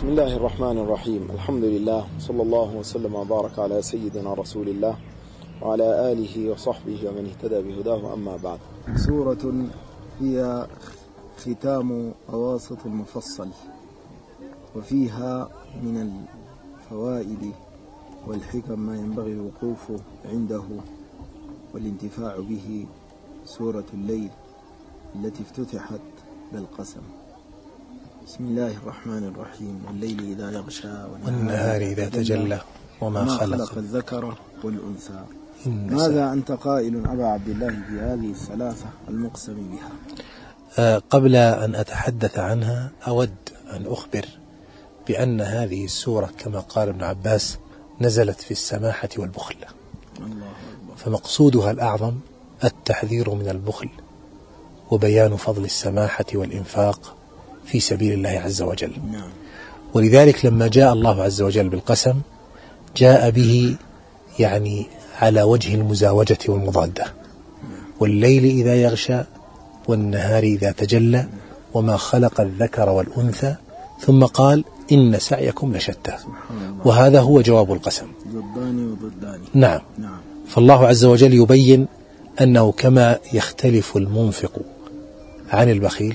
بسم الله الرحمن الرحيم. الحمد لله، صلى الله وسلم وبارك على سيدنا رسول الله وعلى آله وصحبه ومن اهتدى بهداه، أما بعد. سورة هي ختام أواسط المفصل، وفيها من الفوائد والحكم ما ينبغي الوقوف عنده والانتفاع به. سورة الليل التي افتتحت بالقسم. بسم الله الرحمن الرحيم. والليل إذا يغشى والنهار إذا تجلى وما خلق الذكر والأنثى. ماذا أنت قائل أبا عبد الله في هذه الثلاثة المقسم بها؟ قبل أن أتحدث عنها أود أن أخبر بأن هذه السورة كما قال ابن عباس نزلت في السماحة والبخل، فمقصودها الأعظم التحذير من البخل وبيان فضل السماحة والإنفاق في سبيل الله عز وجل. ولذلك لما جاء الله عز وجل بالقسم جاء به يعني على وجه المزاوجة والمضادة. والليل إذا يغشى والنهار إذا تجلى وما خلق الذكر والأنثى، ثم قال إن سعيكم لشتى، وهذا هو جواب القسم. ضدان وضدان. نعم. فالله عز وجل يبين أنه كما يختلف المنفق عن البخيل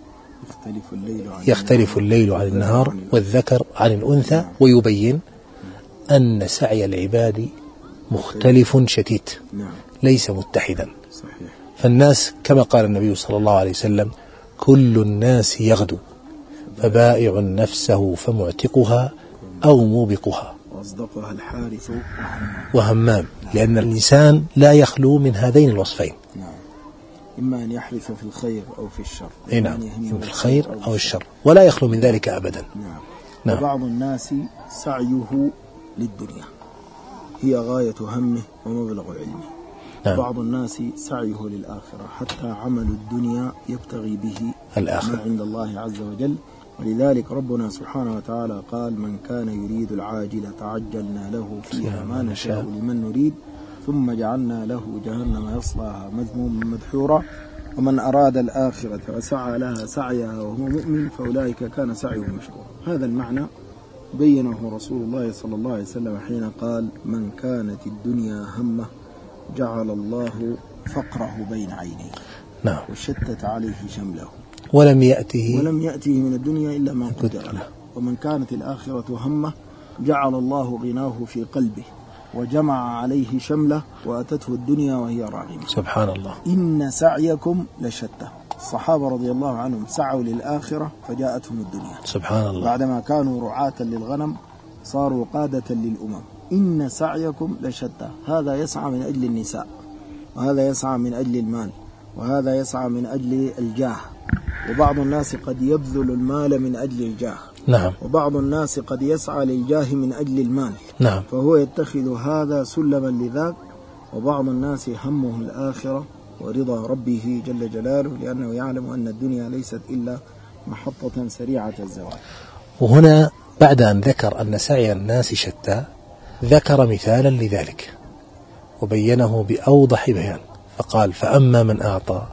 يختلف الليل عن النهار والذكر عن الأنثى، ويبين أن سعي العباد مختلف شتيت ليس متحدا. فالناس كما قال النبي صلى الله عليه وسلم كل الناس يغدو فبائع نفسه فمعتقها أو موبقها، وأصدقها الحارث وهمام، لأن الإنسان لا يخلو من هذين الوصفين، إما أن يحرث في الخير أو في الشر. نعم، في الخير أو الشر، ولا يخلو من ذلك أبدا. نعم. وبعض الناس سعيه للدنيا هي غاية همه ومبلغ علمه. نعم. بعض الناس سعيه للآخرة، حتى عمل الدنيا يبتغي به الآخرة ما عند الله عز وجل. ولذلك ربنا سبحانه وتعالى قال من كان يريد العاجلة تعجلنا له فيها ما نشاء لمن نريد ثم جعلنا له جهنم يصلاها مذموما مدحورا ومن أراد الآخرة وسعى لها سعيها وهو مؤمن فأولئك كان سعيهم مشكورا. هذا المعنى بينه رسول الله صلى الله عليه وسلم حين قال من كانت الدنيا همه جعل الله فقره بين عينيه. نعم. وشتت عليه شمله ولم يأته من الدنيا إلا ما قدر له. ومن كانت الآخرة همه جعل الله غناه في قلبه وجمع عليه شمله وأتته الدنيا وهي راغمة. سبحان الله. إن سعيكم لشتى. الصحابة رضي الله عنهم سعوا للآخرة فجاءتهم الدنيا. سبحان الله. بعدما كانوا رعاة للغنم صاروا قادة للأمم. إن سعيكم لشتى. هذا يسعى من أجل النساء، وهذا يسعى من أجل المال، وهذا يسعى من أجل الجاه. وبعض الناس قد يبذل المال من أجل الجاه. نعم. وبعض الناس قد يسعى للجاه من أجل المال. نعم. فهو يتخذ هذا سلما لذاك. وبعض الناس همه الآخرة ورضا ربه جل جلاله، لأنه يعلم أن الدنيا ليست إلا محطة سريعة الزوال. وهنا بعد أن ذكر أن سعي الناس شتى ذكر مثالا لذلك وبينه بأوضح بيان، فقال فأما من أعطى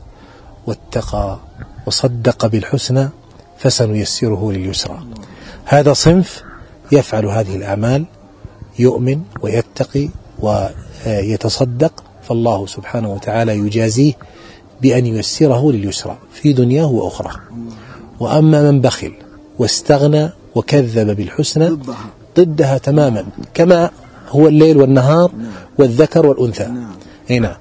واتقى وصدق بالحسنى فسنيسره لليسرى. هذا صنف يفعل هذه الأعمال، يؤمن ويتقي ويتصدق، فالله سبحانه وتعالى يجازيه بأن ييسره لليسرى في دنياه وأخرى. وأما من بخل واستغنى وكذب بالحسنى ضدها تماما، كما هو الليل والنهار والذكر والأنثى. هنا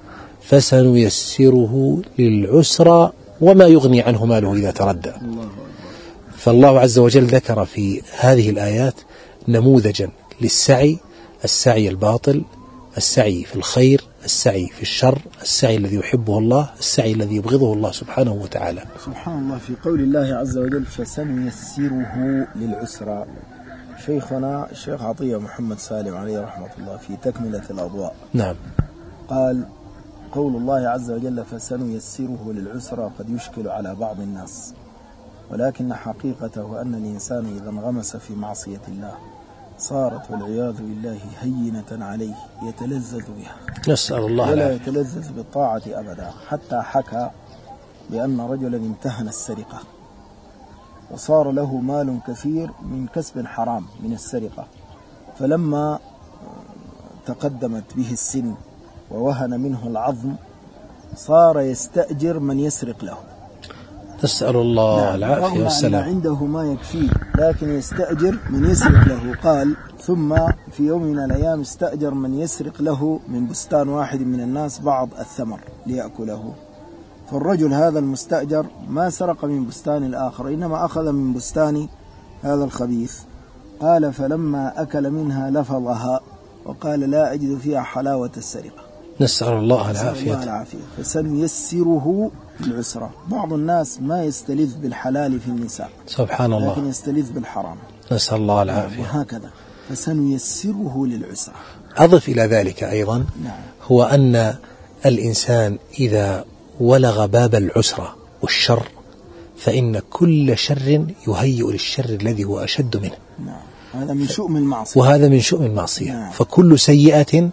فسنيسره للعسرى وما يغني عنه ماله إذا تردى. فالله عز وجل ذكر في هذه الآيات نموذجا للسعي، السعي الباطل، السعي في الخير، السعي في الشر، السعي الذي يحبه الله، السعي الذي يبغضه الله سبحانه وتعالى. سبحان الله. في قول الله عز وجل فسنيسره للعسرى، شيخنا الشيخ عطية محمد سالم عليه رحمة الله في تكملة الأضواء نعم قال قول الله عز وجل فسنيسره للعسرى قد يشكل على بعض الناس، ولكن حقيقته أن الإنسان إذا انغمس في معصية الله صارت والعياذ بالله هينة عليه يتلذذ بها، نسأل الله ولا يتلذذ بالطاعة أبدا. حتى حكى بأن رجلا امتهن السرقة وصار له مال كثير من كسب حرام من السرقة، فلما تقدمت به السن ووهن منه العظم صار يستأجر من يسرق له. نسأل الله العافية والسلام. عنده ما يكفيه لكن يستأجر من يسرق له. قال ثم في يوم من الأيام استأجر من يسرق له من بستان واحد من الناس بعض الثمر ليأكله، فالرجل هذا المستأجر ما سرق من بستان الآخر إنما أخذ من بستان هذا الخبيث. قال فلما أكل منها لفظها وقال لا أجد فيها حلاوة السرقة. نسأل الله العافية. فسنيسره العسرة. بعض الناس ما يستلذ بالحلال في النساء سبحان الله، لكن يستلذ بالحرام. نسأل الله العافية. وهكذا فسنيسره للعسرة. أضف إلى ذلك أيضا هو أن الإنسان إذا ولغ باب العسرة والشر فإن كل شر يهيئ للشر الذي هو أشد منه. هذا من شؤم المعصية. وهذا من شؤم المعصية. فكل سيئة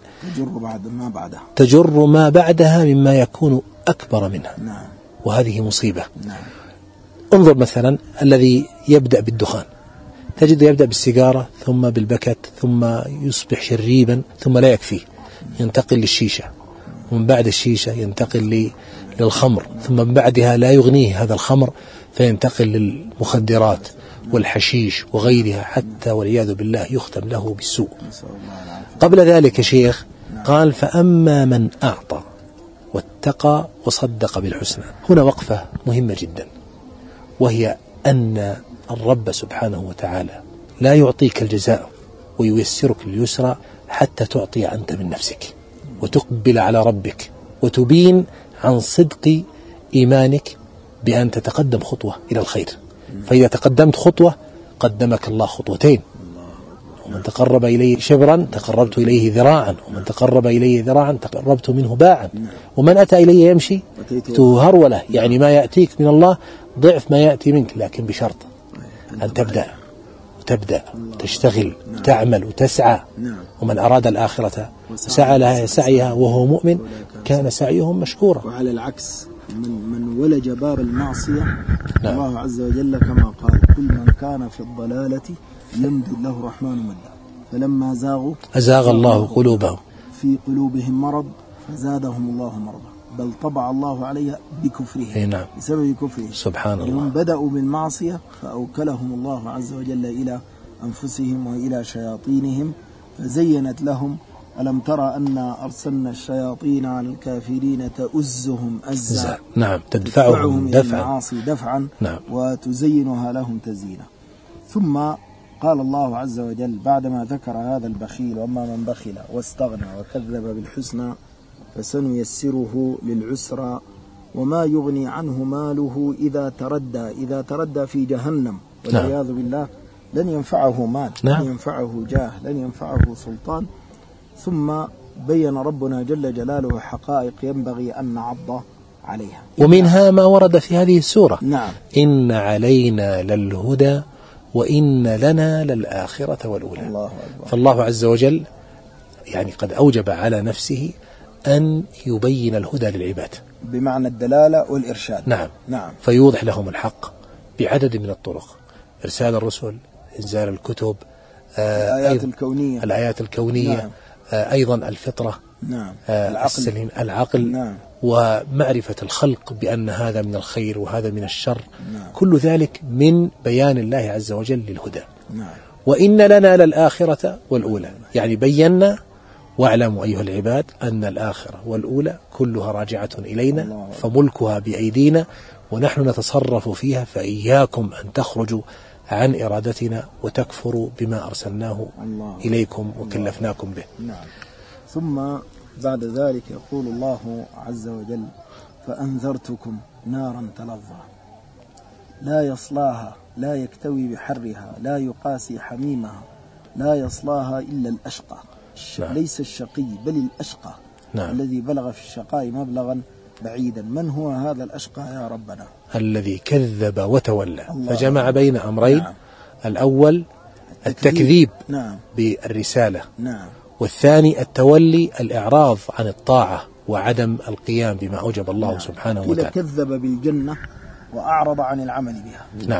تجر ما بعدها مما يكون أكبر منها. وهذه مصيبة. انظر مثلا الذي يبدأ بالدخان، تجد يبدأ بالسيجارة ثم بالبكت ثم يصبح شريبا ثم لا يكفيه ينتقل للشيشة، ومن بعد الشيشة ينتقل للخمر، ثم من بعدها لا يغنيه هذا الخمر فينتقل للمخدرات والحشيش وغيرها، حتى والعياذ بالله يختم له بالسوء. قبل ذلك شيخ قال فأما من أعطى واتقى وصدق بالحسنى. هنا وقفة مهمة جدا، وهي أن الرب سبحانه وتعالى لا يعطيك الجزاء وييسرك اليسرى حتى تعطي أنت من نفسك وتقبل على ربك وتبين عن صدق إيمانك بأن تتقدم خطوة إلى الخير. فإذا تقدمت خطوة قدمك الله خطوتين، ومن تقرب إليه شبرا تقربت إليه ذراعا، ومن تقرب إليه ذراعا تقربت منه باعا، ومن أتى إليه يمشي هرولة، يعني ما يأتيك من الله ضعف ما يأتي منك، لكن بشرط أن تبدأ تشتغل وتعمل وتسعى. ومن أراد الآخرة سعى لها سعيها وهو مؤمن كان سعيهم مشكورا. وعلى العكس من ولج باب المعصية الله عز وجل كما قال كل من كان في الضلالة يمدد له الرحمن مدا فلما زاغوا أزاغ الله قلوبهم في قلوبهم مرض فزادهم الله مرضا بل طبع الله عليها بكفرهم بسبب كفرهم. سبحان الله. ومن بدأوا بالمعصية فأوكلهم الله عز وجل إلى أنفسهم وإلى شياطينهم فزينت لهم. ألم ترى أن أرسلنا الشياطين على الكافرين تؤزهم أزا. نعم. تدفعهم دفعا وتزينها لهم تزيينا. ثم قال الله عز وجل بعدما ذكر هذا البخيل وأما من بخل واستغنى وكذب بالحسنى فسنيسره للعسرى وما يغني عنه ماله إذا تردى في جهنم والعياذ بالله لن ينفعه مال لن ينفعه جاه لن ينفعه سلطان. ثم بين ربنا جل جلاله حقائق ينبغي أن نعض عليها، ومنها ما ورد في هذه السورة. إن علينا للهدى وإن لنا للآخرة والأولى. الله أكبر. فالله عز وجل يعني قد أوجب على نفسه أن يبين الهدى للعباد بمعنى الدلالة والإرشاد. نعم. فيوضح لهم الحق بعدد من الطرق، إرسال الرسل، إنزال الكتب، الآيات الكونية. أيضا الفطرة، العقل، ومعرفة الخلق بأن هذا من الخير وهذا من الشر. كل ذلك من بيان الله عز وجل للهدى. وإن لنا للآخرة والأولى، يعني بينا واعلموا أيها العباد أن الآخرة والأولى كلها راجعة إلينا فملكها بأيدينا ونحن نتصرف فيها، فإياكم أن تخرجوا عن إرادتنا وتكفروا بما أرسلناه إليكم وكلفناكم به. ثم بعد ذلك يقول الله عز وجل فأنذرتكم نارا تلظى لا يصلاها لا يكتوي بحرها لا يقاسي حميمها لا يصلاها إلا الأشقى. ليس الشقي بل الأشقى الذي بلغ في الشقاء مبلغا بعيدا. من هو هذا الأشقى يا ربنا؟ الذي كذب وتولى، فجمع بين أمرين. الأول التكذيب بالرسالة، والثاني التولي الإعراض عن الطاعة وعدم القيام بما أوجب الله سبحانه وتعالى. كذب بالجنة وأعرض عن العمل بها.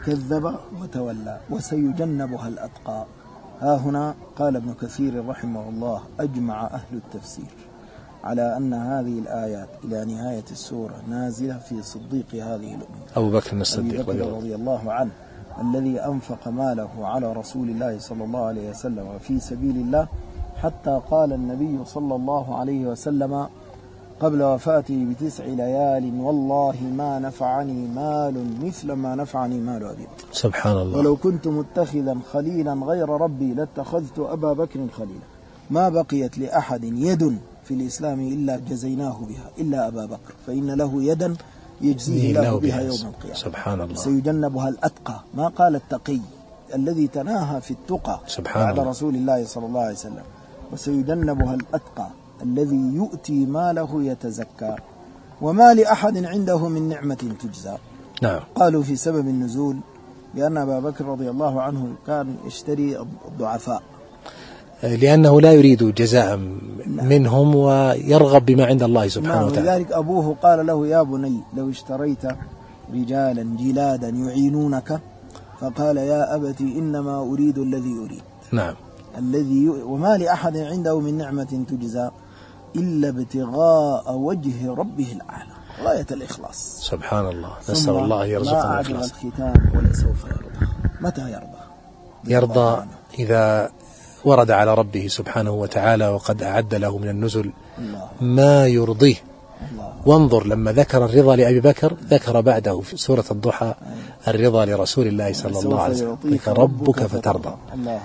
كذب وتولى وسيجنبها الأتقى. ها هنا قال ابن كثير رحمه الله: أجمع أهل التفسير على أن هذه الآيات إلى نهاية السورة نازلة في صديق هذه الأمة أبو بكر الصديق رضي الله عنه، الذي أنفق ماله على رسول الله صلى الله عليه وسلم في سبيل الله، حتى قال النبي صلى الله عليه وسلم قبل وفاته ب9 ليال: والله ما نفعني مال مثل ما نفعني مال أبي بكر. سبحان الله. ولو كنت متخذا خليلا غير ربي لاتخذت أبا بكر خليلا. ما بقيت لأحد يد في الإسلام إلا جزيناه بها إلا أبا بكر، فإن له يدا يجزيه له بها يوم القيامة. سبحان الله. سيجنبها الأتقى، ما قال التقي الذي تناهى في التقى بعد رسول الله صلى الله عليه وسلم، وسيجنبها الأتقى الذي يؤتي ماله يتزكى وما لأحد عنده من نعمة تجزى. نعم. قالوا في سبب النزول لأن أبا بكر رضي الله عنه كان يشتري الضعفاء، لأنه لا يريد جزاء منهم ويرغب بما عند الله سبحانه وتعالى. لذلك أبوه قال له: يا بني لو اشتريت رجالا جلادا يعينونك، فقال: يا أبتي إنما أريد الذي أريد. نعم. وما لأحد عنده من نعمة تجزى إلا ابتغاء وجه ربه الأعلى، غاية الإخلاص. سبحان الله. نسأل الله أن يرزقنا الإخلاص. ما أعجب الختام ولسوف يرضى. متى يرضى؟ يرضى إذا ورد على ربه سبحانه وتعالى وقد أعد له من النزل ما يرضيه. وانظر لما ذكر الرضا لأبي بكر ذكر بعده في سورة الضحى الرضا لرسول الله صلى الله عليه وسلم: ربك فترضى.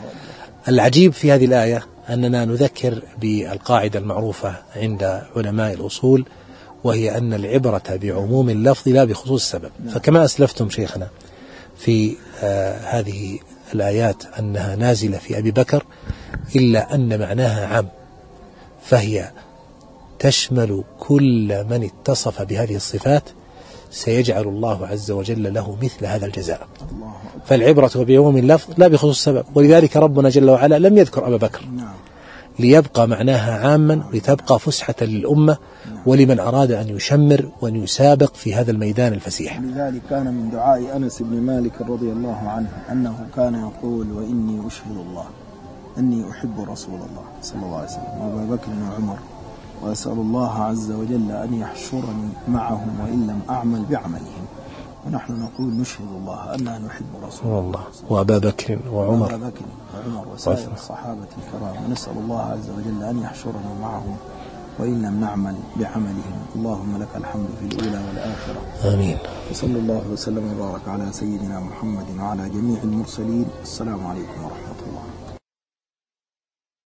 العجيب في هذه الآية أننا نذكر بالقاعدة المعروفة عند علماء الأصول، وهي أن العبرة بعموم اللفظ لا بخصوص السبب. فكما أسلفتم شيخنا في هذه الآيات أنها نازلة في أبي بكر، إلا أن معناها عام، فهي تشمل كل من اتصف بهذه الصفات سيجعل الله عز وجل له مثل هذا الجزاء. فالعبرة بعموم اللفظ لا بخصوص السبب، ولذلك ربنا جل وعلا لم يذكر أبا بكر ليبقى معناها عاما، لتبقى فسحة للأمة ولمن أراد أن يشمر وأن يسابق في هذا الميدان الفسيح. لذلك كان من دعاء أنس بن مالك رضي الله عنه أنه كان يقول: وإني أشهد الله أني أحب رسول الله صلى الله عليه وسلم وأبا بكر وعمر، وأسأل الله عز وجل أن يحشرني معهم وإن لم أعمل بعملهم. ونحن نقول نشهد الله أننا نحب رسول الله وأبا بكر وعمر وسائر الصحابة الكرام، ونسأل الله عز وجل أن يحشرنا معهم وإن لم نعمل بعملهم. اللهم لك الحمد في الأولى والآخرة. آمين. وصلى الله وسلم وبارك على سيدنا محمد وعلى جميع المرسلين. السلام عليكم ورحمة الله.